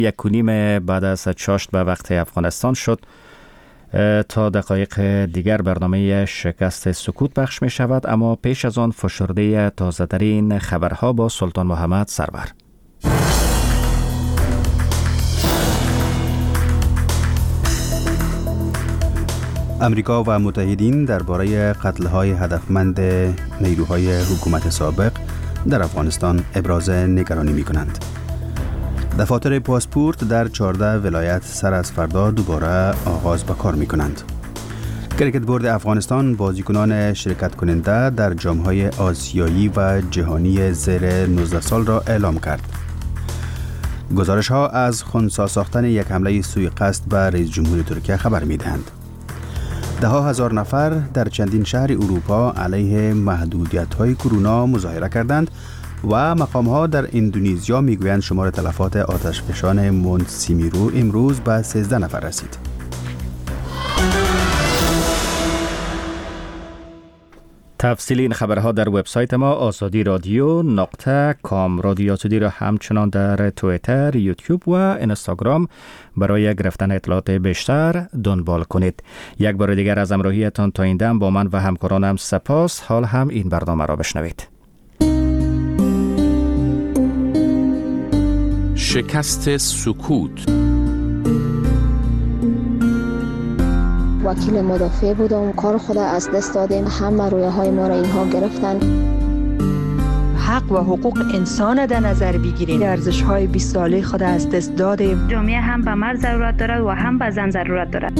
1:30 بعد از چاشت به وقت افغانستان شد. تا دقایق دیگر برنامه شکست سکوت پخش می شود، اما پیش از آن فشرده تازه‌ترین خبرها با سلطان محمد سرور. امریکا و متحدین درباره قتل‌های هدفمند نیروهای حکومت سابق در افغانستان ابراز نگرانی می‌کنند. دفاتر پاسپورت در 14 ولایت سر از فردا دوباره آغاز به کار می‌کنند. کریکت بورد افغانستان بازیکنان شرکت کننده در جام‌های آسیایی و جهانی زیر 19 سال را اعلام کرد. گزارش‌ها از خنثی ساختن یک حمله سوء قصد به رئیس جمهور ترکیه خبر می‌دهند. ده ها هزار نفر در چندین شهر اروپا علیه محدودیت‌های کرونا مظاهره کردند و مقام‌ها در اندونزیا میگویند شمار تلفات آتشفشان مونت سیمیرو امروز به 13 نفر رسید. تفصیلی این خبرها در وبسایت ما azadi.radio.com. رادیو آزادی را همچنان در توییتر، یوتیوب و اینستاگرام برای گرفتن اطلاعات بیشتر دنبال کنید. یک بار دیگر از همراهیتان تا این دم با من و همکارانم سپاس. حال هم این برنامه را بشنوید. شکست سکوت. وکیل مدافع بودم، کار خود از دست دادیم، همه رویاهای ما را اینها گرفتن. حق و حقوق انسان در نظر بگیریم، ارزش‌های 20 ساله خود از دست دادیم. جامعه هم به مرد ضرورت دارد و هم به زن ضرورت دارد.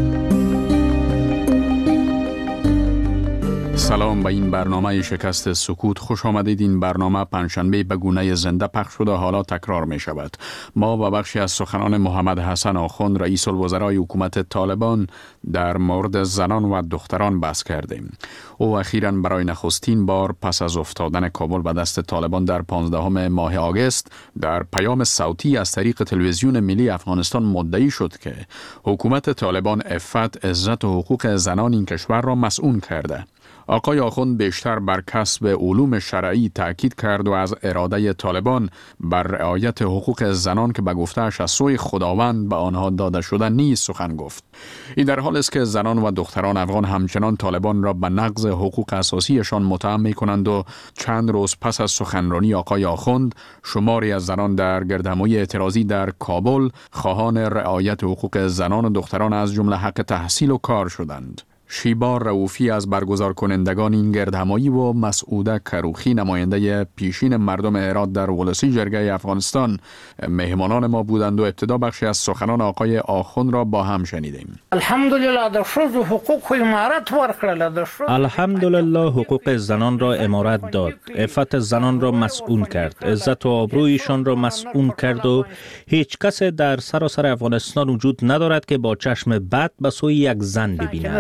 سلام به این برنامه شکست سکوت. خوش آمدید. این برنامه پنجشنبه به گونه زنده پخش شده، حالا تکرار می شود. ما با بخشی از سخنان محمد حسن آخوند رئیس الوزرای حکومت طالبان در مورد زنان و دختران بحث کردیم. او اخیراً برای نخستین بار پس از افتادن کابل به دست طالبان در 15 ماه آگوست در پیام صوتی از طریق تلویزیون ملی افغانستان مدعی شد که حکومت طالبان عفت، عزت و حقوق زنان این کشور را مسئول کرده. آقای آخوند بیشتر بر کسب علوم شرعی تاکید کرد و از اراده طالبان بر رعایت حقوق زنان که به گفته‌اش از سوی خداوند به آنها داده شده نیست سخن گفت. این در حال است که زنان و دختران افغان همچنان طالبان را به نقض حقوق اساسیشان متهم می‌کنند و چند روز پس از سخنرانی آقای آخوند شماری از زنان در گردهمایی اعتراضی در کابل خواهان رعایت حقوق زنان و دختران از جمله حق تحصیل و کار شدند. شیبا رؤوفی از برگزار کنندگان این گردهمایی و مسعوده کروخی نماینده پیشین مردم هرات در ولسی جرگه افغانستان مهمانان ما بودند و ابتدا بخشی از سخنان آقای آخوند را با هم شنیدیم. الحمدلله در شذ حقوق امارت ورکړل. الحمدلله حقوق زنان را امارت داد، عفت زنان را مسئول کرد، عزت و آبرویشان را مسئول کرد و هیچ کس در سراسر افغانستان وجود ندارد که با چشم بد به سوی یک زن ببیند.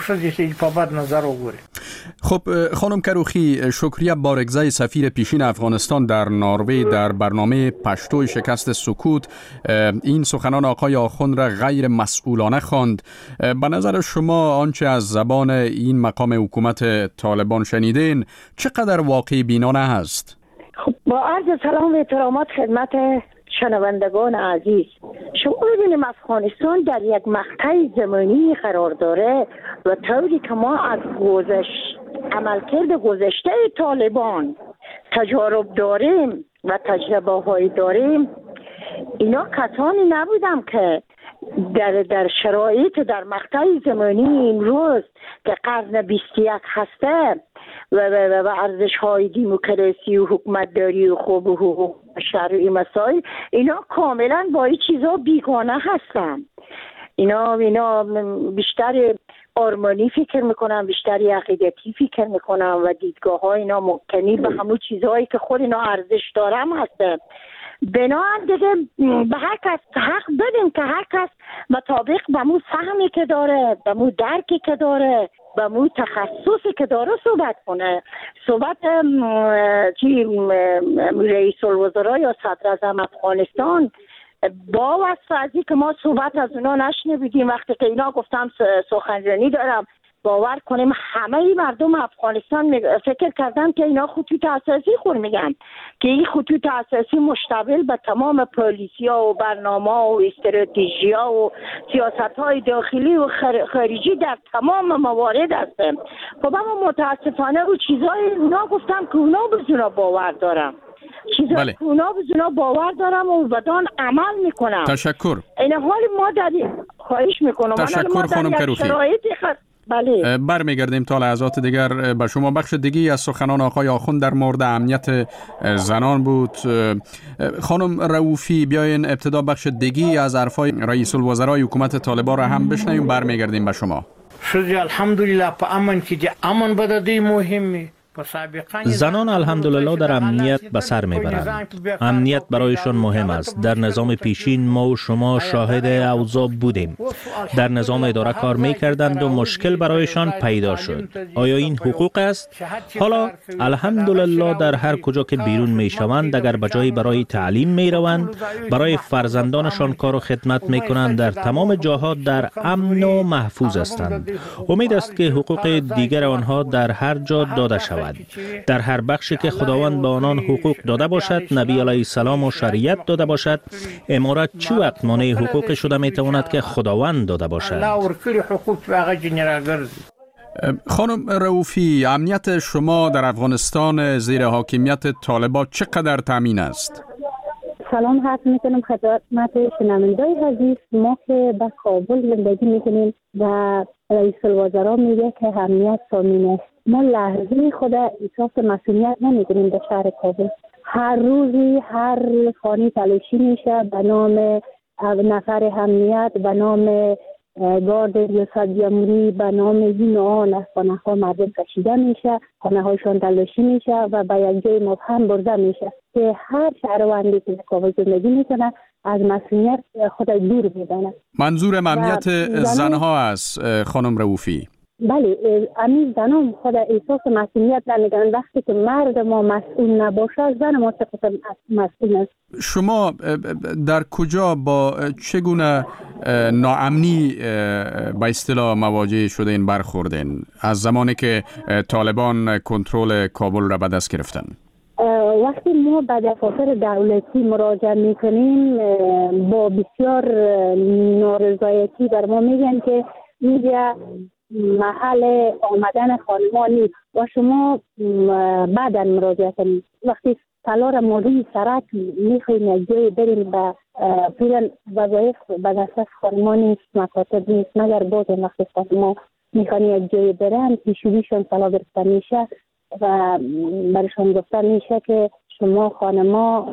خب خانم کروخی، شکریه بارگزای سفیر پیشین افغانستان در نروژ در برنامه پشتو شکست سکوت این سخنان آقای آخوند را غیر مسئولانه خواند. به نظر شما آنچه از زبان این مقام حکومت طالبان شنیدین چقدر واقعی بینانه هست؟ خب با عرض سلام و احترامات خدمت شنوندگان عزیز، شما ببینیم افغانستان در یک مقطع زمانی قرار داره و طوری که ما از عملکرد گذشته طالبان تجارب داریم و تجربه های داریم، اینا کسانی نبودم که در شرایط در مقطع زمانی امروز که قرن 21 هسته و ارزش های دموکراسی و حکومتداری و خوب و حقوق شرعی مسائل، اینا کاملا با این چیزا بیگانه هستن. اینا بیشتر آرمانی فکر میکنن، بیشتر عقیدتی فکر میکنن و دیدگاه های اینا مبتنی به همون چیزهایی که خود اینا ارزش دارم هسته. بنابراین دیگه به هر کس حق بدیم که هر کس مطابق به مو فهمی که داره، به مو درکی که داره، به مو تخصصی که داره صحبت کنه. صحبت رئیس الوزراء یا صدر اعظم افغانستان با وصف از که ما صحبت از اونا نشنیدیم وقتی که اینا گفتم سخنرانی دارم باور کنیم همه مردم افغانستان فکر کردن که اینا خطوط اساسی خور میگن که این خطوط اساسی مشتمل به تمام پالیسی‌ها و برنامه‌ها و استراتژی‌ها و سیاست‌های داخلی و خارجی در تمام موارد هستند. خب اما متاسفانه او چیزای اونا گفتم که اونا بزرگا باور دارم. چیزایی که اونا بزرگا باور دارم و بدان عمل میکنم. تشکر. این حال ما در خواهش میکنم. تشکر خانم کروخی. بله. برمیگردیم تا لحظات دیگر به شما. بخش دیگی از سخنان آقای آخوند در مورد امنیت زنان بود. خانم رؤوفی، بیاین ابتدا بخش دیگی از حرفای رئیس الوزرای حکومت طالبان را هم بشنویم، برمیگردیم به شما. شدی الحمدلله په امن کې د امن بددی مهمه. زنان الحمدلله در امنیت به سر میبرند. امنیت برایشان مهم است. در نظام پیشین ما و شما شاهد اوضاع بودیم. در نظام اداره کار میکردند و مشکل برایشان پیدا شد. آیا این حقوق است؟ حالا الحمدلله در هر کجا که بیرون میشوند، اگر بجای برای تعلیم میروند، برای فرزندانشان کار و خدمت میکنند، در تمام جاها در امن و محفوظ هستند. امید است که حقوق دیگر آنها در هر جا داده شود. در هر بخشی که خداوند به آنان حقوق داده باشد، نبی علیه السلام و شریعت داده باشد، امارت چه وقت مانع حقوق شده میتواند که خداوند داده باشد؟ خانم رؤوفی، امنیت شما در افغانستان زیر حاکمیت طالبان چقدر تامین است؟ سلام عرض میکنم خدمت شنوندگان عزیز. ما که به کابل زندگی میکنیم و رئیس الوزراء میگه که امنیت تامین است، ما لحظه خود احساس مسئولیت نمیکنیم در شهر کابل. هر روزی هر خانه تلاشی میشه به نام نفر امنیت، به نام گارد ریاست جمهوری، به نام این و آن از خانه ها مردم کشیده میشه، خانه هایشان تلاشی میشه و به یک جای مبهم برده میشه که هر شهروندی که در کابل زندگی میکنه از مسئولیت خود دور میدانه. منظور امنیت زنها است خانم رؤوفی؟ بله، امید زنان خود احساس مسئولیت نمیکنن. وقتی که مرد ما مسئول نباشه، زن ما چقدر مسئول است. شما در کجا با چگونه ناامنی به اصطلاح مواجه شدین، برخوردین از زمانی که طالبان کنترل کابل را به دست گرفتن؟ وقتی ما به دفاتر دولتی مراجعه میکنیم با بسیار نارضایتی بر ما میگن که اینجا محل آمدن خانما نیست و شما بعدا مراجعه کنید. وقتی تلار موضوعی سرک میخواییم یک جای بریم به پیرن وظایف به دست خانما نیست، مکاتب نیست، مگر باز وقتی خانما میخوانی یک جای برن پیشویشون طلا گرفته میشه و برشان گفته میشه که شما خانما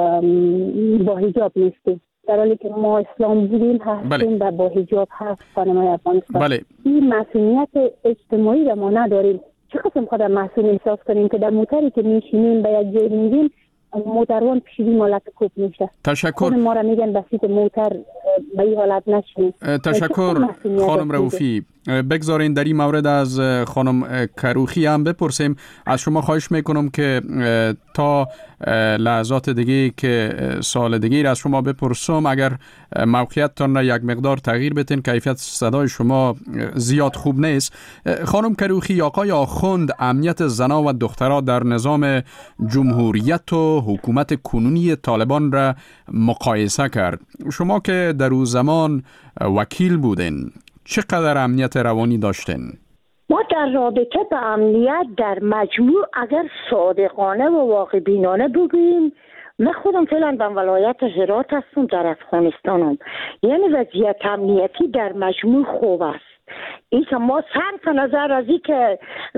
با حجاب نیستید، در حالی که ما اسلام بودیم هستیم و با حجاب هست خانمای افغانستان. بله. این مسئولیت اجتماعی را ما نداریم. چه قسم خود مسئول احساس کنیم که در موتری که میشینیم به یک جای میگیم موتروان پیشوی مالت کوب میشه. تشکر. ما را میگن بسیط موتر به این حالت نشینیم. تشکر خانم رؤوفی. بگذارین در این مورد از خانم کروخی هم بپرسیم. از شما خواهش میکنم که تا لحظات دیگه که سال دیگه از شما بپرسم، اگر موقعیتتان را یک مقدار تغییر بدین، کیفیت صدای شما زیاد خوب نیست. خانم کروخی، آقای آخوند امنیت زنان و دخترها در نظام جمهوریت و حکومت کنونی طالبان را مقایسه کرد. شما که در اون زمان وکیل بودین، چقدر امنیت روانی داشتین؟ ما در رابطه به امنیت در مجموع اگر صادقانه و واقع بینانه بگوییم، من خودم فعلا در ولایت هرات هستم در افغانستانم، یعنی وضعیت امنیتی در مجموع خوب است. این که ما صرف نظر از این که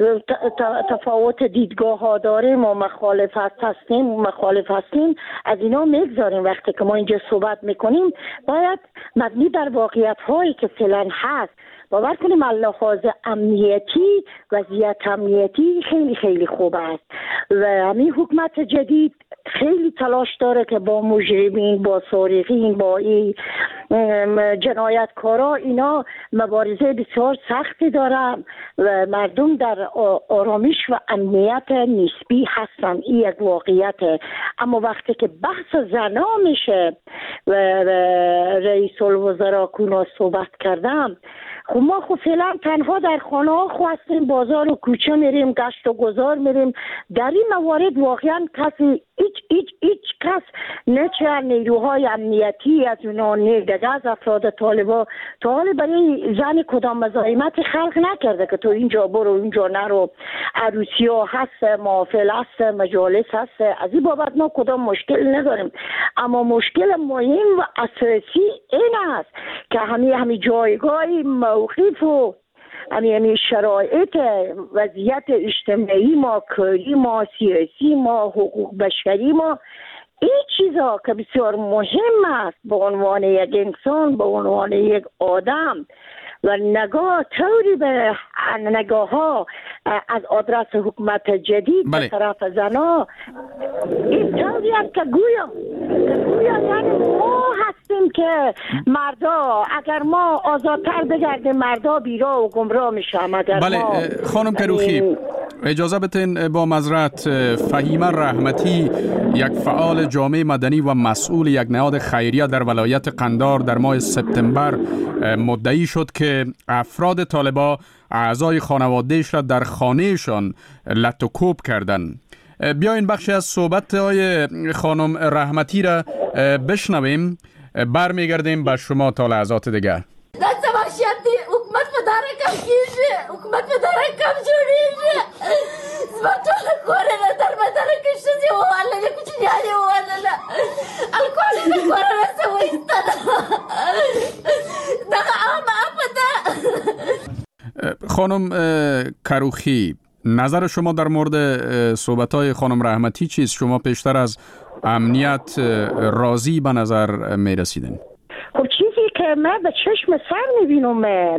تفاوت دیدگاه ها داریم و مخالف هستیم از اینا میگذاریم. وقتی که ما اینجا صحبت میکنیم باید مبنی بر واقعیت هایی که فعلا هست باور کنیم لحاظ امنیتی وضعیت امنیتی خیلی خیلی خوب است و همین حکومت جدید خیلی تلاش داره که با مجرمین، با سارقین، با جنایتکارا اینا مبارزه بسیار سختی داره و مردم در آرامش و امنیت نسبی هستن. این یک واقعیته. اما وقتی که بحث زنا میشه و رئیس الوزراء کونا صحبت کردم، خب ما خب فعلا تنها در خانه ها هستیم، بازار و کوچه میریم، گشت و گذار میریم. در این موارد واقعا کسی هیچ کس نه چه نیروهای امنیتی از اونا نه دیگه از افراد طالبا تا حال برای زن کدام مزاحمت خلق نکرده که تو اینجا برو اینجا نرو. عروسی ها هست، محافل هست، مجالس هست، از این بابت ما کدام مشکل نداریم. اما مشکل مهم و اساسی این است که همین جایگاه موقف و همین شرایط وضعیت اجتماعی ما، کاری ما، سیاسی ما، حقوق بشری ما، این چیزا که بسیار مهم است به عنوان یک انسان، به عنوان یک آدم و نگاه طوری به نگاه ها از آدرس حکومت جدید به طرف زنا این طوری است که گویا یعنی ما هستیم که مردا اگر ما آزادتر بگردیم مردا بیرا و گمراه میشم. اگر خانم کروخی اجازه بتین با معذرت، فهیمه رحمتی یک فعال جامعه مدنی و مسئول یک نهاد خیریه در ولایت قندار در ماه سپتامبر مدعی شد که افراد طالبا اعضای خانوادهش را در خانهشان لط و کوب کردن. بیاین بخشی از صحبت های خانم رحمتی را بشنویم، برمیگردیم به شما تا لحظات دیگر. دست وحشیتی حکومت په داره کم کیږي، حکومت په داره کم جوړیږي. زما ټوله کورنه در بدره کې ښځې ووهللې، کوچنیانې ووهلله، الکول یې د کورنه څه وایستله. دغه عامه ده. خانم کروخی، نظر شما در مورد صحبت‌های خانم رحمتی چیست؟ شما پیشتر از امنیت راضی به نظر می رسیدین؟ خب چیزی که من به چشم سر میبینم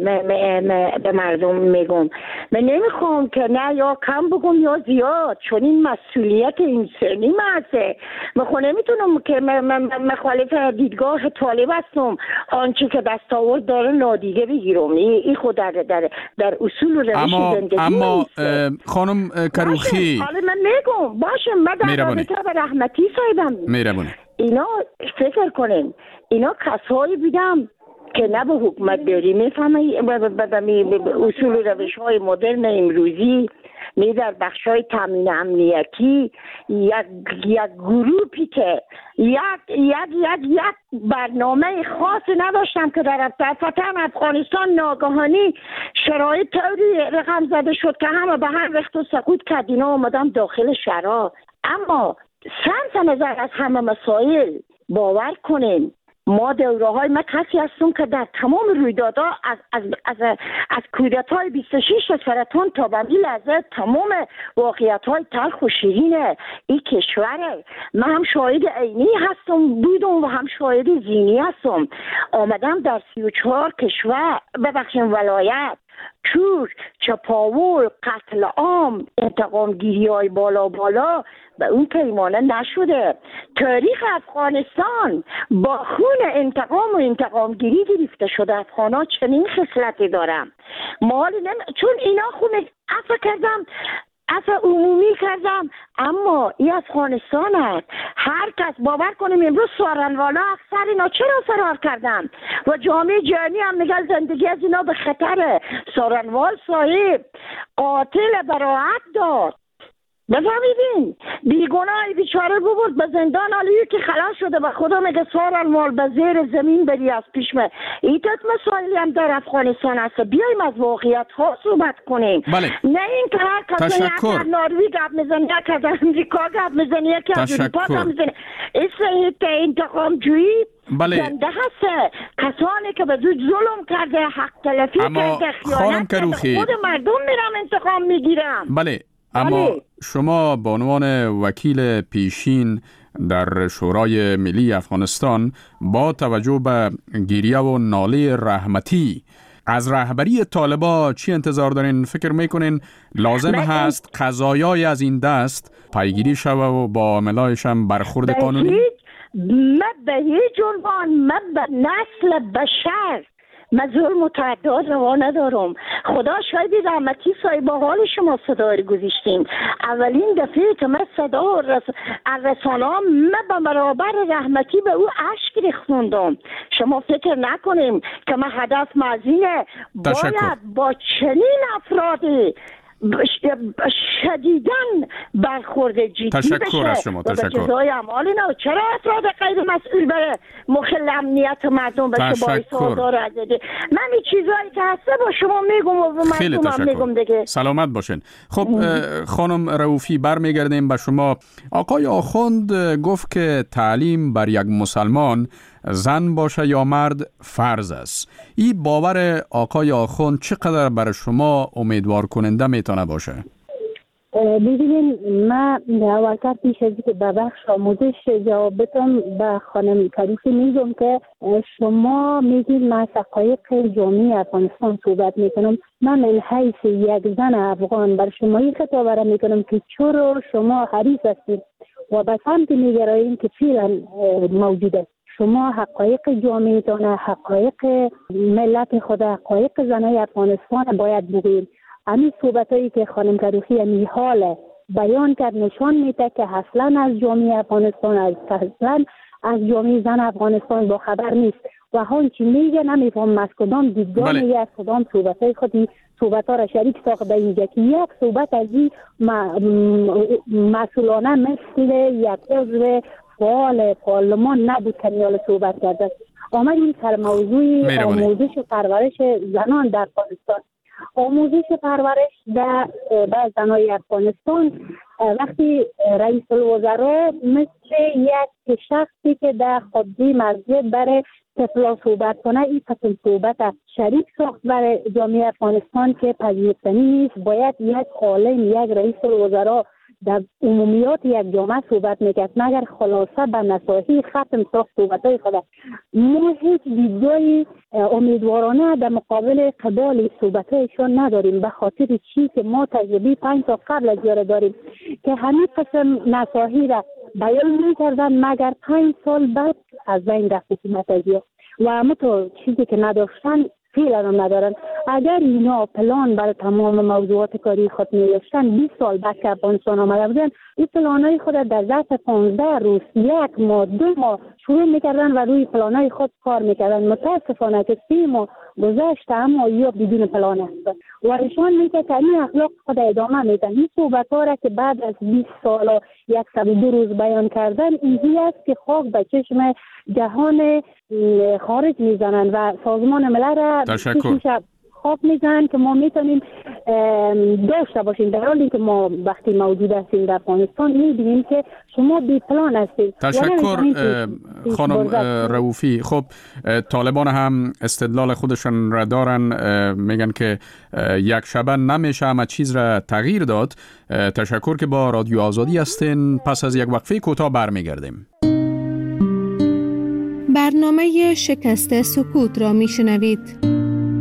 به مردم میگم، من نمیخوام که نه یا کم بگم یا زیاد، چون این مسئولیت انسانی محضه. من خود نمیتونم که مخالف دیدگاه طالب هستم، آنچه که دستاورد داره نادیده بگیرم. این خود در اصول و روش زندگی اما خانم کروخی حالا من میگم باشه، من در رابطه به رحمتی صاحبم میرمونه اینا فکر کنیم، اینا کسایی بیدم که نه به حکومت داری میفهمه به اصول و روش های مدرن امروزی، نه در بخش های تامین امنیتی، یک گروپی که یک برنامه خاص نداشتم که در فتن افغانستان ناگهانی شرایط طوری رقم زده شد که همه به هم رخت و سقوط کرد، اینا آمدن داخل شهرها. اما صرف نظر از همه مسائل باور کنیم ما دوره‌های ما کسی هستم که در تمام رویدادها از کودتای 26 سرطان تا به این لحظه تمام واقعیت‌های تلخ و شیرین این کشوره من هم شاهد عینی هستم بودم و هم شاهد ذهنی هستم. آمدم در 34 کشور ببخشیم ولایت چور، چپاول، قتل عام، انتقام گیری های بالا به اون پیمانه نشده. تاریخ افغانستان با خون انتقام و انتقام گیری گرفته شده. افغانا چنین خصلتی دارم چون اینا خون عفو کردم، عفو عمومی کردم، اما این افغانستان است. هر کس باور کنیم امروز سارنوالا اکثر اینا چرا فرار کردن و جامعه جهانی هم میگه زندگی از اینا به خطره. سارنوال صاحب قاتل براعت داد، بفهمیدین بیگناهی بیچاره ببرد به زندان، حالیه که خلاص شده به خدا میگه سارنوال به زیر زمین بری از پیش من. ایتت مسائلی هم در افغانستان هست. بیایم از واقعیت ها صحبت کنیم. بله. نه این که هر کسی یک ناروی گپ میزنه، یک از امریکا گپ میزنه، یک از اروپا گپ میزنه. این انتقام جویی زنده هست. کسانی که به زود ظلم کرده، حق تلفی کرده، خیانت کرده، خود مردم میرم انتقام میگیرم. بله. اما شما به عنوان وکیل پیشین در شورای ملی افغانستان با توجه به گریه و ناله رحمتی از رهبری طالبا چی انتظار دارین؟ فکر میکنین لازم هست قضایای از این دست پیگیری شوه و با عاملایش هم برخورد قانونی؟ به هیچ عنوان به نسل بشر من ظلم و تعداد روا ندارم. خدا شاید رحمتی صاحب حال شما صدا رو گذاشتیم. اولین دفعه که من صدا رسانه من به برابر رحمتی به او اشک ریختوندم. شما فکر نکنیم که من هدف مزینه باید با چنین افرادی شدیداً برخورد جدی تشکر از شما. تشکر. جزای اعمال نه. چرا افراد غیر مسئول به مخل امنیت مردم بشه باعث آزار عدده؟ من این چیزایی که هسته با شما میگم و به مردم هم میگم دیگه. سلامت باشین. خب خانم رؤوفی برمیگردیم به شما. آقای آخوند گفت که تعلیم بر یک مسلمان زن باشه یا مرد فرض است. این باور آقای آخوند چقدر برای شما امیدوار کننده میتونه باشه؟ ببینین من اولتر پیش از که به بخش آموزش جواب بدم به خانم کروفی میگم که شما میگید من حقایق جامعه افغانستان صحبت میکنم. من من حیث یک زن افغان بر شما این خطاب را میکنم که چرا شما حریص هستید و به سمت میگرایید که فعلا موجوده. شما حقایق جامعه‌تان، حقایق ملت خود، حقایق زنای افغانستان باید بگویید. همین صحبتایی که خانم کروخی این حال بیان کرد نشان میده که اصلا از جامعه افغانستان، اصلا از جامعه زن افغانستان با خبر نیست و هانچی میگه نمیفهم از کدام دیدگاه میگه، از کدام صحبتای خودی صحبت‌ها را شریک ساخته اینجا که یک صحبت از این مسئولانه مثل یک عضو فعال پارلمان نبود که نیال صحبت کرده. آمدیم سر موضوع آموزش و پرورش زنان در افغانستان. آموزش پرورش در زنای افغانستان وقتی رئیس الوزراء مثل یک شخصی که در خودی مسجد برای طفلا صحبت کنه این قسم صحبت شریک ساخت برای جامعه افغانستان که پذیرفتنی نیست. باید یک عالم، یک رئیس الوزراء در عمومیات یک جامعه صحبت میکرد مگر خلاصه به نصاحی ختم ساخت صحبتهای خود. ما هیچ دیدگاهی امیدوارانه در مقابل قبال صحبتهایشان نداریم به خاطر چی که ما تجربه 5 سال قبل از جاره داریم که همین قسم نصاحی را بیان میکردن مگر 5 سال بعد از بین رفت حکومت ازیا و همه تو چیزی که نداشتن فعلا هم ندارن. اگر اینا پلان برای تمام موضوعات کاری خود می‌داشتن 20 سال بعد که افغانستان آمده بودن این پلانای خود در ظرف 15 روز 1 ماه 2 ماه شروع میکردن و روی پلانای خود کار میکردن. متاسفانه که 3 ماه گذشته اما یا بدون پلان است و نشان میده که این اخلاق خود ادامه میدن. این صحبت‌ها را که بعد از 20 سال و 102 روز بیان کردن اینجوری است که خاک به چشم جهان خارج میزنن و سازمان ملل را خواب میزنن که ما میتونیم داشته باشیم در حالی که ما وقتی موجود هستیم در افغانستان میبینیم که شما بی پلان هستید. تشکر خانم رؤوفی. خب طالبان هم استدلال خودشون را دارن، میگن که یک شبه نمیشه همه چیز را تغییر داد. تشکر که با رادیو آزادی هستین. پس از یک وقفه کوتاه برمیگردیم. برنامه شکست سکوت را میشنوید.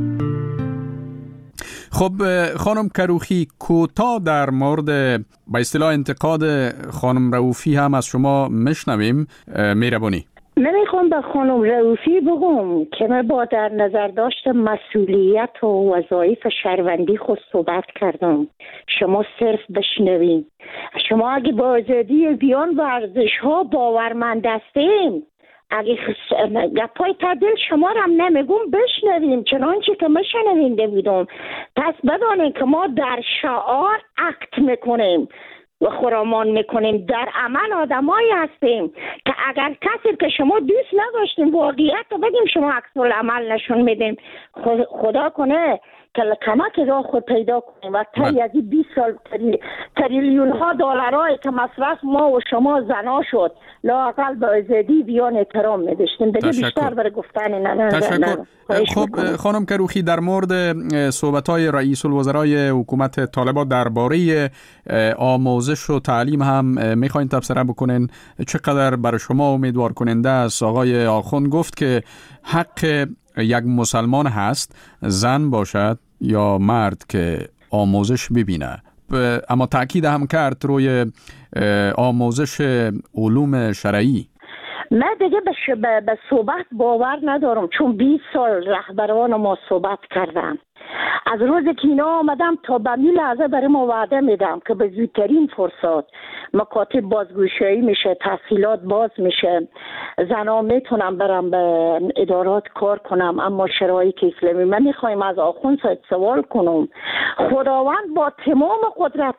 خب خانم کروخی کوتاه در مورد به اصطلاح انتقاد خانم رؤوفی هم از شما میشنویم. مهربانی. من میخوام به خانم رؤوفی بگم که من با در نظر داشت مسئولیت و وظایف شهروندی خود صحبت کردم. شما صرف بشنوین. شما اگه با آزادی بیان ورزش ها باورمند هستیم اگه گپای تعدیل شما رو هم نمیگم بشنویم چنانچه که من شنونده بودم. پس بدانید که ما در شعار اکت میکنیم و خرامان میکنیم، در عمل آدمایی هستیم که اگر کسی که شما دوست نداشتیم واقعیت رو بگیم شما عکس العمل نشون میدیم. خدا کنه که کمک را خود پیدا کنیم و تا از 20 سال تریلیون ها دلارایی که مصرف ما و شما زنا شد لااقل به آزادی بیان احترام میداشتیم. دیگه بیشتر برای گفتن تشکر. خب خانم کروخی در مورد صحبت‌های رئیس الوزرای حکومت طالبان درباره آموزش و تعلیم هم میخواین تبصره بکنین. چقدر برای شما امیدوار کننده است؟ آقای آخوند گفت که حق یک مسلمان هست زن باشد یا مرد که آموزش ببینه، اما تأکید هم کرد روی آموزش علوم شرعی. من دیگه به صحبت باور ندارم، چون 20 سال رهبران ما صحبت کردم. از روزی که اینا آمدم تا به این لحظه برای ما وعده میدم که به زودترین فرصت مکاتب بازگشایی میشه، تحصیلات باز میشه، زنان میتونم برم به ادارات کار کنم. اما شرایط اسلامی من میخوایم از آخوند سوال کنم، خداوند با تمام قدرت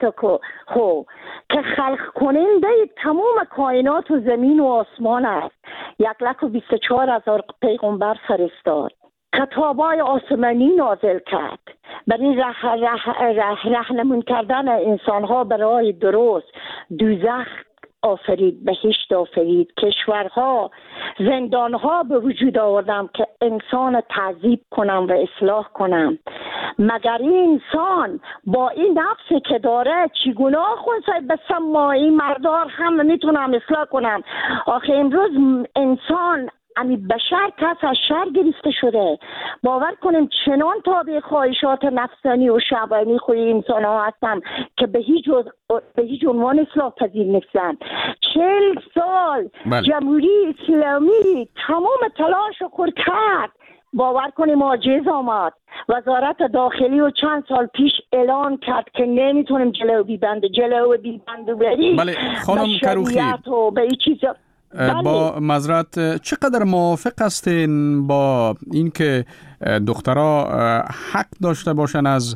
که خلق کننده تمام کائنات و زمین و آسمان است، 124,000 پیغمبر فرستاد، کتابای آسمانی نازل کرد برای راهنمون کردن انسانها برای درست، دوزخ آفرید، بهشت آفرید، کشورها، زندانها به وجود آوردم که انسان تعذیب کنم و اصلاح کنم. مگر این انسان با این نفسی که داره چگونه خونسای به سمایی مردار هم میتونم اصلاح کنم؟ آخه امروز انسان بشر کس از شر گرفته شده. باور کنیم چنان تابع خواهشات نفسانی و شهوانی خوی انسان ها هستن که به هیچ عنوان اصلاح پذیر نیستن. 40 سال جمهوری اسلامی تمام تلاش رو کرد، باور کنیم عاجز آمد. وزارت داخلی و چند سال پیش اعلان کرد که نمیتونیم جلو بیبند بریم. بله خانم کروخی، به این چیزا با معذرت چقدر موافق هستین با اینکه دخترها حق داشته باشن از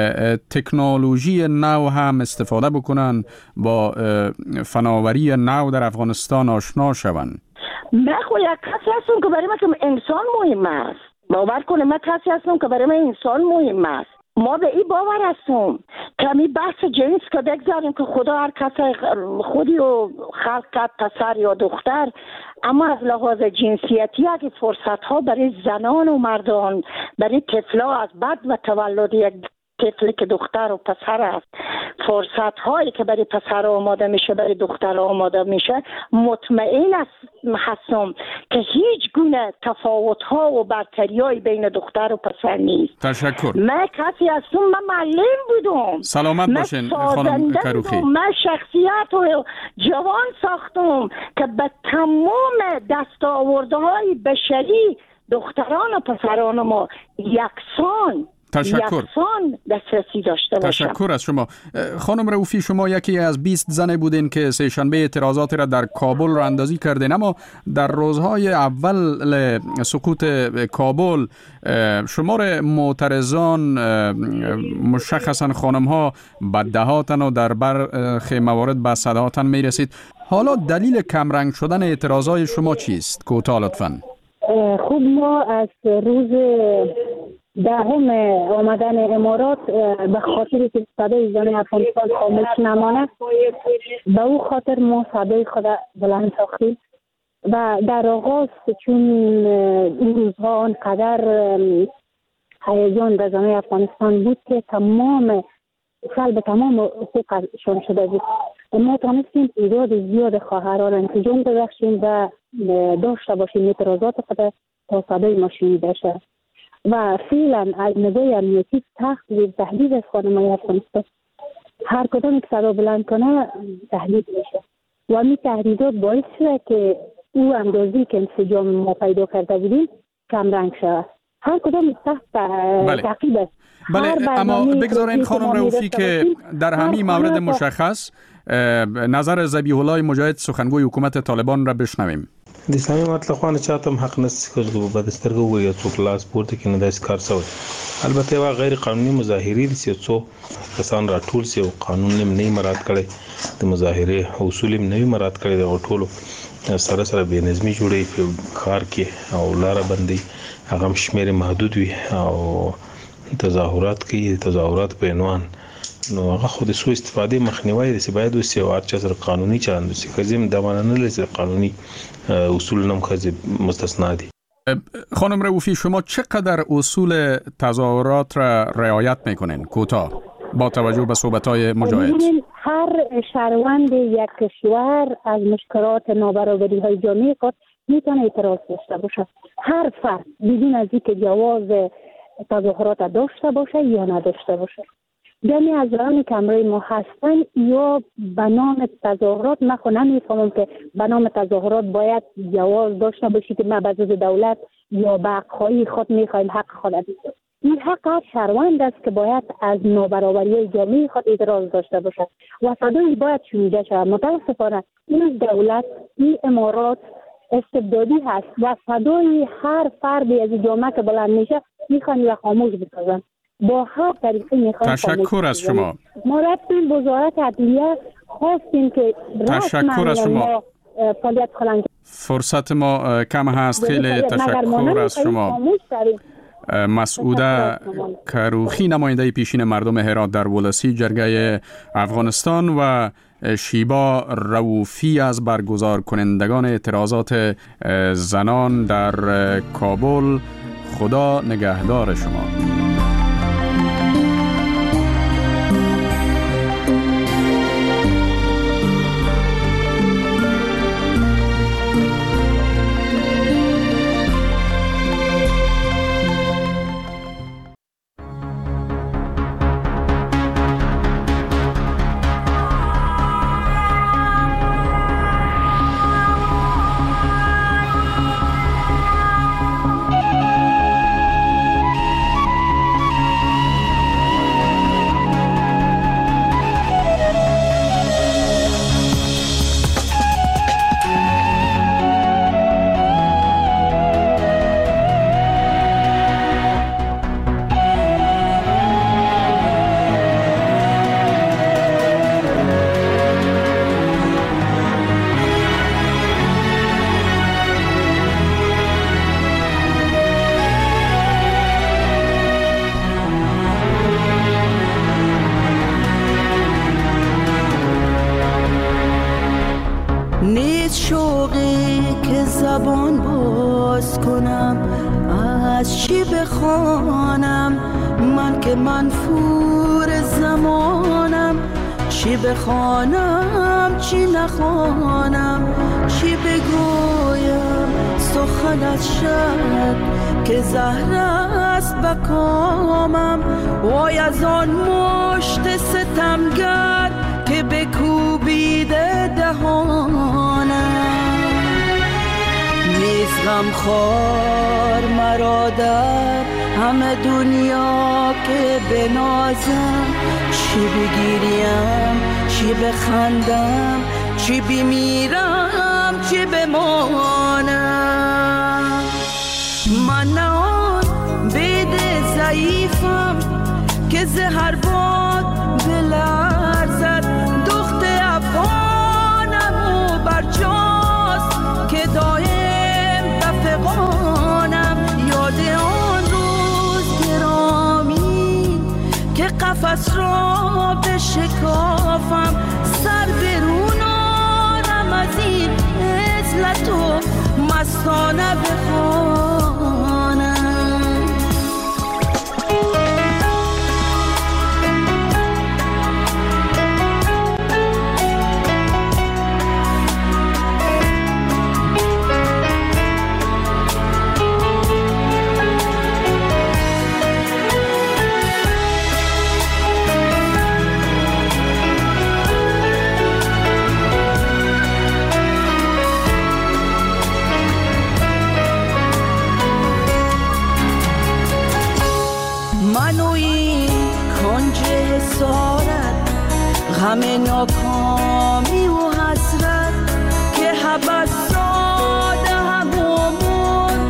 تکنولوژی نو هم استفاده بکنن، با فناوری نو در افغانستان آشنا شوند؟ من خود یک کسی هستم که برای من که انسان مهم است. باور کنه من کسی هستم که برای من انسان مهم است. ما به این باور هستم که می بحث جنس که بگذاریم که خدا هر کسی خودی رو خلق کرد، پسر یا دختر، اما از لحاظ جنسیتی اگه فرصت ها برای زنان و مردان، برای طفلا از بعد و تولد یک طفلی که دختر و پسر است، فرصت هایی که برای پسر آماده میشه برای دختر آماده میشه، مطمئن هستم که هیچ گونه تفاوت ها و برتری های بین دختر و پسر نیست. تشکر. من کسی هستم، من معلم بودم، سلامت باشین خانم کروخی. من شخصیت و جوان ساختم که به تمام دستاوردهای بشری دختران و پسران ما یکسان دسترسی داشته باشم. تشکر از شما. خانم رؤوفی، شما یکی از 20 زن بودین که سه‌شنبه اعتراضات را در کابل را اندازی کردین، اما در روزهای اول سقوط کابل شمار معترضان مشخصا خانم‌ها به دهاتن و در برخی موارد به صدهاتن میرسید. حالا دلیل کمرنگ شدن اعتراضات شما چیست؟ کوتاه لطفاً. خب ما از روز دهم آمدن امارات به خاطر که صدای زن افغانستان خاموش نماند، به او خاطر ما صدای خود بلند ساختیم و در آغاز چون این روزها آنقدر هیجان در زنای افغانستان بود که سلب تمام حقوقشان شده بود، ما تانستیم تعداد زیاد خواهران انسجام ببخشیم و داشته باشیم اعتراضات خود تا صدای ما شنیده شد. و فعلا از نگاه امنیتی تهدید از خانم‌های افغانستان، هر کدام که صدا بلند کنه تهدید میشه و این تهدیدات باعث شده که او اندازی که انسجام ما پیدا کرده بودیم کمرنگ شود. هر کدام تحت تعقیب است. بله، اما بگذارین خانم رؤوفی که در همین مورد مشخص نظر ذبیح الله مجاهد سخنگوی حکومت طالبان را بشنویم. د اسلامي امارت لخوا نه چاته هم حق نشته چې په بدسترګو وي څوک لاس پورته کړي نه داسې کار شوی. البته یو غیر قانوني مظاهرې دي چې څو کسان راټول شي او قانون یې نه مراعات کړي، د مظاهرې اصول یې نه مراعات کړي، د ټولو سره بې نظمي جوړي په کار کې او لار بندي هغه شمیر محدود وي او تظاهرات کوي، تظاهرات په عنوان نو هغه خو د سوء استفاده مخنیوي دي چې باید وسی او هر چا سره قانوني چلند وسی، کزم د نه لري قانوني اصول نم خزی مستثنا دي. خانم رؤوفی، شما چقدر اصول تظاهرات را رعایت میکنین؟ کوتاه با توجه به صحبت‌های مجاهد. هر شهروند یک کشور از مشکلات نابرابری‌های جامعه خود میتونه اعتراض داشته باشه. هر فرد بدون از اینکه جواز تظاهرات داشته باشه یا نداشته باشه. جمعی از آن که همراه ما هستن یا به نام تظاهرات، من خود نمیفهمم که به نام تظاهرات باید جواز داشته باشی که ما به جز دولت یا به حق‌های خود میخوایم حق خود بگیریم. این حق هر شهروند است که باید از نابرابری جامعه خود اعتراض داشته باشد و صدایی باید شنیده شود. متاسفانه این دولت، این امارات استبدادی هست و صدای هر فردی از جامعه که بلند میشه میخوان و خاموش بسازن. با هر طریقی میخوان. تشکر از شما. ما رفتیم وزارت عدلیه خواستیم که تشکر از شما. فعالیت کنند. فرصت ما کم هست. خیلی تشکر از شما. مسعوده کروخی، نماینده پیشین مردم هرات در ولسی جرگه افغانستان، و شیبا روفی از برگزار کنندگان اعتراضات زنان در کابل. خدا نگهدار شما. بخوانم چی نخوانم، چی بگویم سخنت شد که زهر است بکامم. وای از آن مشت ستمگر که بکوبیده دهانم. نیز غمخوار مرا در همه دنیا که بنازم. چی بگیریم چی بخندم، چی بمیرم چی بمانم. من نه آن بید ضعیفم که زهر باد بلرزد. دخت افغانم و برجاست که دایم بفغانم. یاد آن روز گرامی که قفس را بشکافم، سر برون آرم از این عزلت و مستانه بخوانم. غم ناکامی و حسرت که حبس ساده همون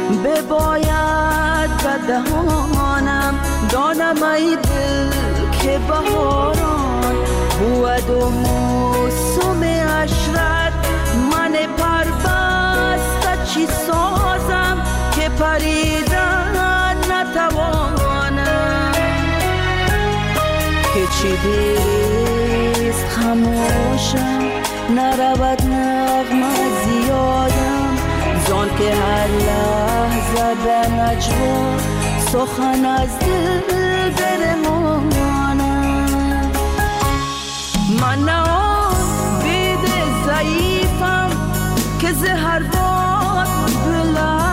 بباید به دهانم. دانم ای دل که بهاران بود و موسم عشرت. من پربسته چی سازم که پریدن نتوانم. که چی بیست خموشم نرود نغمه زیادم. زان که هر لحظه به نجوا سخن از دل برمانم. من نه آن بید ضعیفم که زهر باد بلند